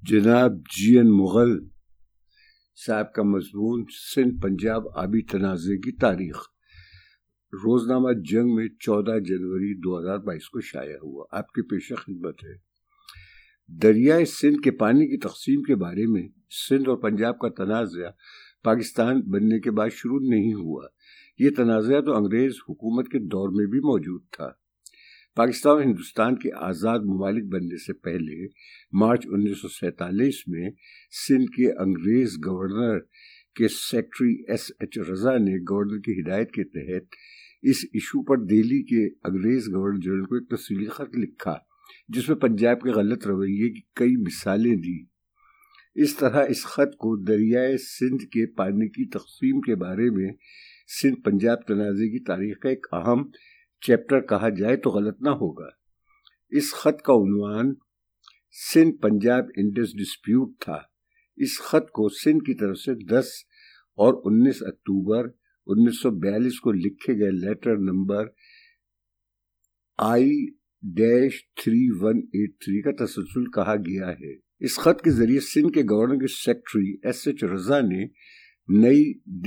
جناب جی این مغل صاحب کا مضمون سندھ پنجاب آبی تنازع کی تاریخ، روزنامہ جنگ میں 14 جنوری 2022 کو شائع ہوا۔ آپ کی پیش خدمت ہے۔ دریائے سندھ کے پانی کی تقسیم کے بارے میں سندھ اور پنجاب کا تنازع پاکستان بننے کے بعد شروع نہیں ہوا۔ یہ تنازع تو انگریز حکومت کے دور میں بھی موجود تھا۔ پاکستان اور ہندوستان کے آزاد ممالک بننے سے پہلے مارچ 1947 میں سندھ کے انگریز گورنر کے سیکرٹری ایس ایچ رضا نے گورنر کی ہدایت کے تحت اس ایشو پر دہلی کے انگریز گورنر جنرل کو ایک تفصیلی خط لکھا، جس میں پنجاب کے غلط رویے کی کئی مثالیں دی۔ اس طرح اس خط کو دریائے سندھ کے پانی کی تقسیم کے بارے میں سندھ پنجاب تنازع کی تاریخ کا ایک اہم چیپٹر کہا جائے تو غلط نہ ہوگا۔ اس خط کا عنوان سندھ پنجاب انڈس ڈسپیوٹ تھا۔ اس خط کو سندھ کی طرف سے 10 اور 19 اکتوبر 1942 کو لکھے گئے لیٹر نمبر I-3183 کا تسلسل کہا گیا ہے۔ اس خط کے ذریعے سندھ کے گورنر کے سیکرٹری ایس ایچ رضا نے نئی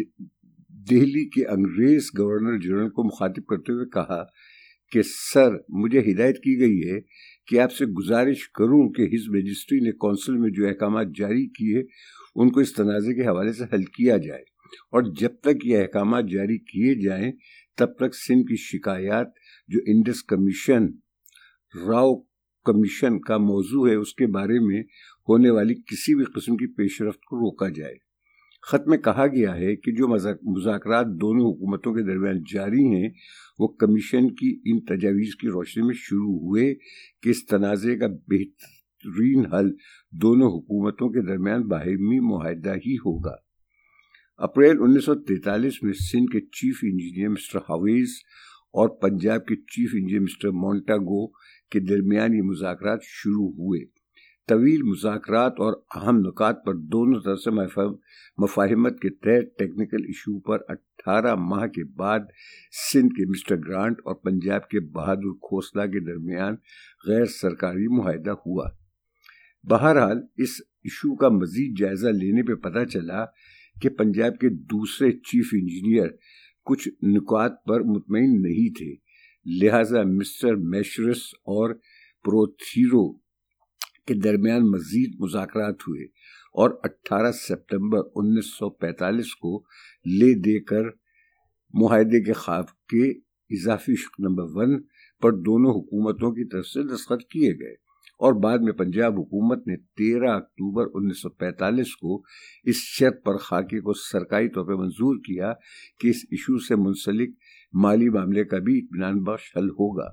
دہلی کے انگریز گورنر جنرل کو مخاطب کرتے ہوئے کہا کہ سر، مجھے ہدایت کی گئی ہے کہ آپ سے گزارش کروں کہ ہز میجسٹری نے کونسل میں جو احکامات جاری کیے ان کو اس تنازع کے حوالے سے حل کیا جائے، اور جب تک یہ احکامات جاری کیے جائیں تب تک سندھ کی شکایات جو انڈس کمیشن راؤ کمیشن کا موضوع ہے اس کے بارے میں ہونے والی کسی بھی قسم کی پیش رفت کو روکا جائے۔ خط میں کہا گیا ہے کہ جو مذاکرات دونوں حکومتوں کے درمیان جاری ہیں وہ کمیشن کی ان تجاویز کی روشنی میں شروع ہوئے کہ اس تنازع کا بہترین حل دونوں حکومتوں کے درمیان باہمی معاہدہ ہی ہوگا۔ اپریل 1943 میں سندھ کے چیف انجینئر مسٹر ہاویز اور پنجاب کے چیف انجینئر مسٹر مونٹاگو کے درمیان یہ مذاکرات شروع ہوئے۔ طویل مذاکرات اور اہم نکات پر دونوں طرف سے مفاہمت کے تحت ٹیکنیکل ایشو پر 18 ماہ کے بعد سندھ کے مسٹر گرانٹ اور پنجاب کے بہادر کھوسلا کے درمیان غیر سرکاری معاہدہ ہوا۔ بہرحال اس ایشو کا مزید جائزہ لینے پہ پتہ چلا کہ پنجاب کے دوسرے چیف انجینئر کچھ نکات پر مطمئن نہیں تھے، لہذا مسٹر میشرس اور پروتھیرو کے درمیان مزید مذاکرات ہوئے اور 18 ستمبر 1945 کو لے دے کر معاہدے کے خاکے اضافی شق نمبر 1 پر دونوں حکومتوں کی طرف سے دستخط کیے گئے، اور بعد میں پنجاب حکومت نے 13 اکتوبر 1945 کو اس شرط پر خاکے کو سرکاری طور پر منظور کیا کہ اس ایشو سے منسلک مالی معاملے کا بھی اطمینان بخش حل ہوگا۔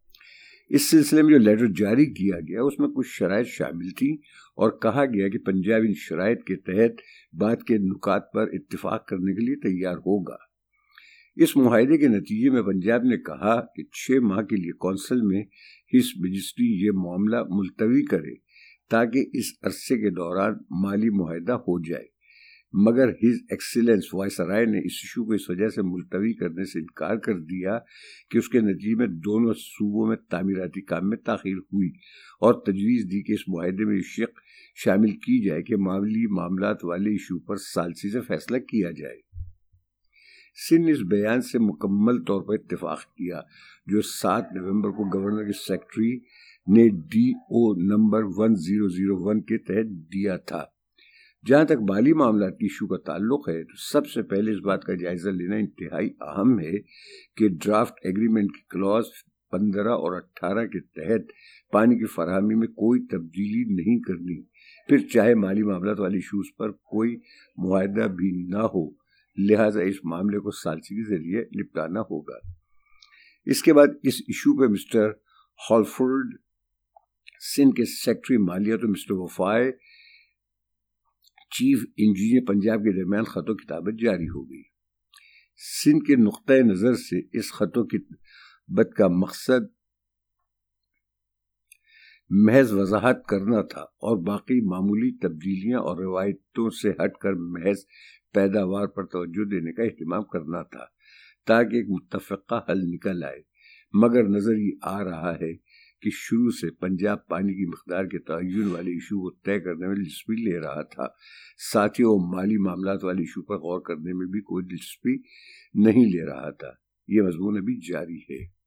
اس سلسلے میں جو لیٹر جاری کیا گیا اس میں کچھ شرائط شامل تھیں اور کہا گیا کہ پنجاب ان شرائط کے تحت بعد کے نکات پر اتفاق کرنے کے لیے تیار ہوگا۔ اس معاہدے کے نتیجے میں پنجاب نے کہا کہ 6 ماہ کے لیے کونسل میں ہز میجسٹری یہ معاملہ ملتوی کرے تاکہ اس عرصے کے دوران مالی معاہدہ ہو جائے، مگر ہز ایکسیلنس وائسرائے نے اس ایشو کو اس وجہ سے ملتوی کرنے سے انکار کر دیا کہ اس کے نتیجے میں دونوں صوبوں میں تعمیراتی کام میں تاخیر ہوئی، اور تجویز دی کہ اس معاہدے میں یہ شق شامل کی جائے کہ مالی معاملات والے ایشو پر ثالثی سے فیصلہ کیا جائے۔ سندھ نے اس بیان سے مکمل طور پر اتفاق کیا جو 7 نومبر کو گورنر کے سیکرٹری نے ڈی او نمبر 1001 کے تحت دیا تھا۔ جہاں تک مالی معاملات کی ایشو کا تعلق ہے تو سب سے پہلے اس بات کا جائزہ لینا انتہائی اہم ہے کہ ڈرافٹ ایگریمنٹ کی کلاز 15 اور 18 کے تحت پانی کی فراہمی میں کوئی تبدیلی نہیں کرنی، پھر چاہے مالی معاملات والی ایشوز پر کوئی معاہدہ بھی نہ ہو، لہٰذا اس معاملے کو ثالثی کے ذریعے نپٹانا ہوگا۔ اس کے بعد اس ایشو پہ مسٹر ہالفورڈ سندھ کے سیکرٹری مالیات اور مسٹر وفائے چیف انجینئر پنجاب کے درمیان خط و کتابت جاری ہو گئی۔ سندھ کے نقطۂ نظر سے اس خط و کتابت کا مقصد محض وضاحت کرنا تھا اور باقی معمولی تبدیلیاں اور روایتوں سے ہٹ کر محض پیداوار پر توجہ دینے کا اہتمام کرنا تھا تاکہ ایک متفقہ حل نکل آئے، مگر نظر یہ آ رہا ہے کہ شروع سے پنجاب پانی کی مقدار کے تعین والے ایشو کو طے کرنے میں دلچسپی لے رہا تھا، ساتھ ہی وہ مالی معاملات والے ایشو پر غور کرنے میں بھی کوئی دلچسپی نہیں لے رہا تھا۔ یہ مضمون ابھی جاری ہے۔